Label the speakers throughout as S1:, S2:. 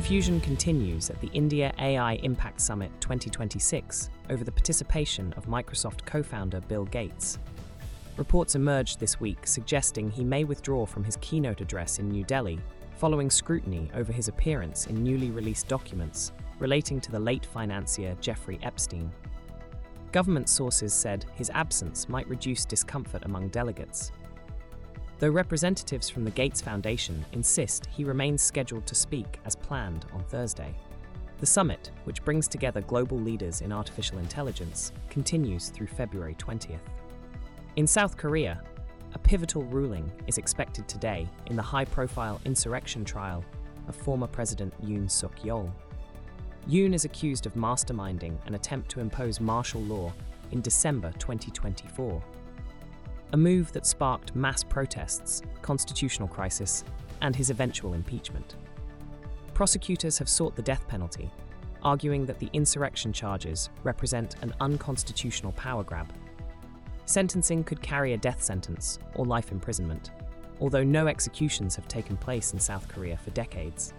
S1: Confusion continues at the India AI Impact Summit 2026 over the participation of Microsoft co-founder Bill Gates. Reports emerged this week suggesting he may withdraw from his keynote address in New Delhi following scrutiny over his appearance in newly released documents relating to the late financier Jeffrey Epstein. Government sources said his absence might reduce discomfort among delegates, though representatives from the Gates Foundation insist he remains scheduled to speak as planned on Thursday. The summit, which brings together global leaders in artificial intelligence, continues through February 20th. In South Korea, a pivotal ruling is expected today in the high-profile insurrection trial of former President Yoon Suk-yeol. Yoon is accused of masterminding an attempt to impose martial law in December 2024, a move that sparked mass protests, constitutional crisis, and his eventual impeachment. Prosecutors have sought the death penalty, arguing that the insurrection charges represent an unconstitutional power grab. Sentencing could carry a death sentence or life imprisonment, although no executions have taken place in South Korea for decades.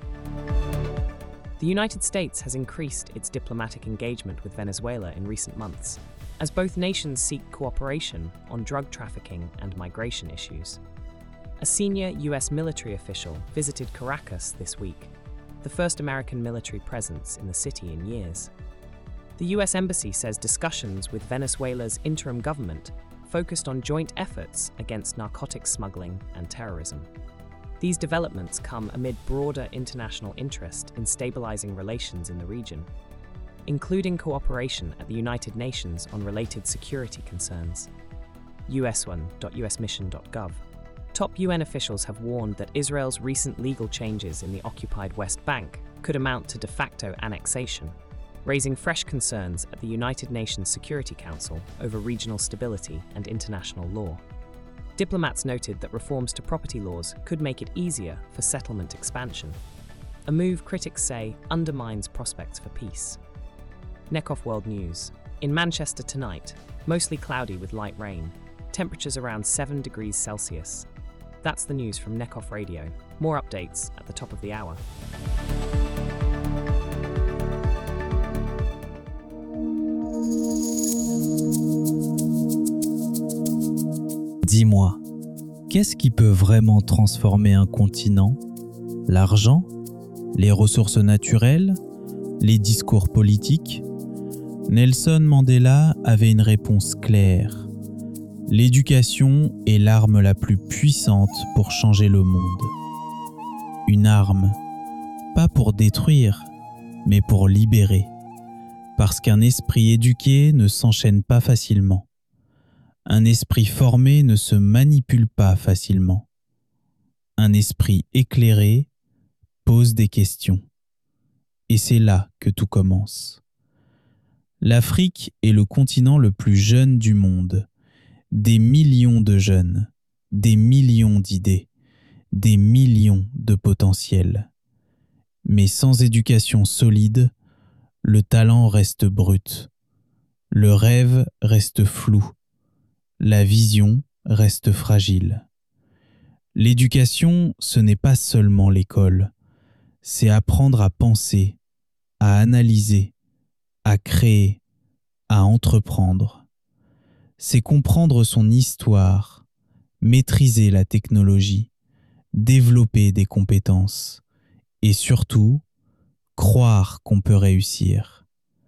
S1: The United States has increased its diplomatic engagement with Venezuela in recent months, as both nations seek cooperation on drug trafficking and migration issues. A senior U.S. military official visited Caracas this week, the first American military presence in the city in years. The U.S. Embassy says discussions with Venezuela's interim government focused on joint efforts against narcotics smuggling and terrorism. These developments come amid broader international interest in stabilizing relations in the region, including cooperation at the United Nations on related security concerns. US1.usmission.gov. Top UN officials have warned that Israel's recent legal changes in the occupied West Bank could amount to de facto annexation, raising fresh concerns at the United Nations Security Council over regional stability and international law. Diplomats noted that reforms to property laws could make it easier for settlement expansion, a move critics say undermines prospects for peace. Neckov World News. In Manchester tonight, mostly cloudy with light rain, temperatures around 7 degrees Celsius. That's the news from Neckov Radio. More updates at the top of the hour.
S2: Dis-moi, qu'est-ce qui peut vraiment transformer un continent ? L'argent ? Les ressources naturelles ? Les discours politiques ? Nelson Mandela avait une réponse claire. L'éducation est l'arme la plus puissante pour changer le monde. Une arme, pas pour détruire, mais pour libérer. Parce qu'un esprit éduqué ne s'enchaîne pas facilement. Un esprit formé ne se manipule pas facilement. Un esprit éclairé pose des questions. Et c'est là que tout commence. L'Afrique est le continent le plus jeune du monde. Des millions de jeunes, des millions d'idées, des millions de potentiels. Mais sans éducation solide, le talent reste brut. Le rêve reste flou. La vision reste fragile. L'éducation, ce n'est pas seulement l'école. C'est apprendre à penser, à analyser, à créer, à entreprendre. C'est comprendre son histoire, maîtriser la technologie, développer des compétences et surtout, croire qu'on peut réussir.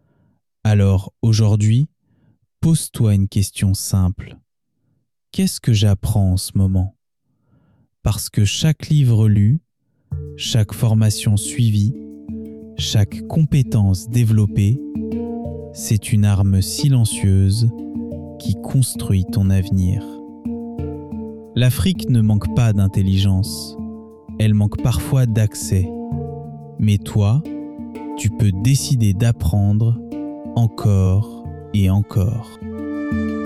S2: Alors aujourd'hui, pose-toi une question simple. Qu'est-ce que j'apprends en ce moment ? Parce que chaque livre lu, chaque formation suivie, chaque compétence développée, c'est une arme silencieuse qui construit ton avenir. L'Afrique ne manque pas d'intelligence, elle manque parfois d'accès. Mais toi, tu peux décider d'apprendre encore et encore.